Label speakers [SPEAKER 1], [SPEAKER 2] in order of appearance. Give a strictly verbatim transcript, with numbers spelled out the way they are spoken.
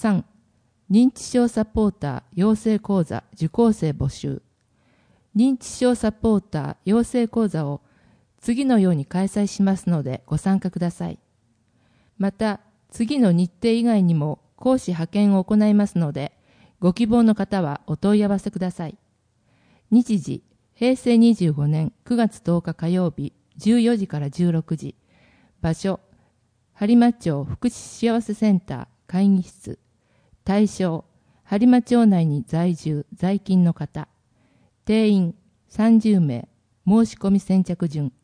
[SPEAKER 1] さん、認知症サポーター養成講座受講生募集。認知症サポーター養成講座を次のように開催しますのでご参加ください。また、次の日程以外にも講師派遣を行いますので、ご希望の方はお問い合わせください。日時、へいせいにじゅうごねんくがつとおか火曜日じゅうよじからじゅうろくじ。場所、播磨町福祉幸せセンター会議室。対象、播磨町内に在住、在勤の方。定員さんじゅうめい。申し込み先着順。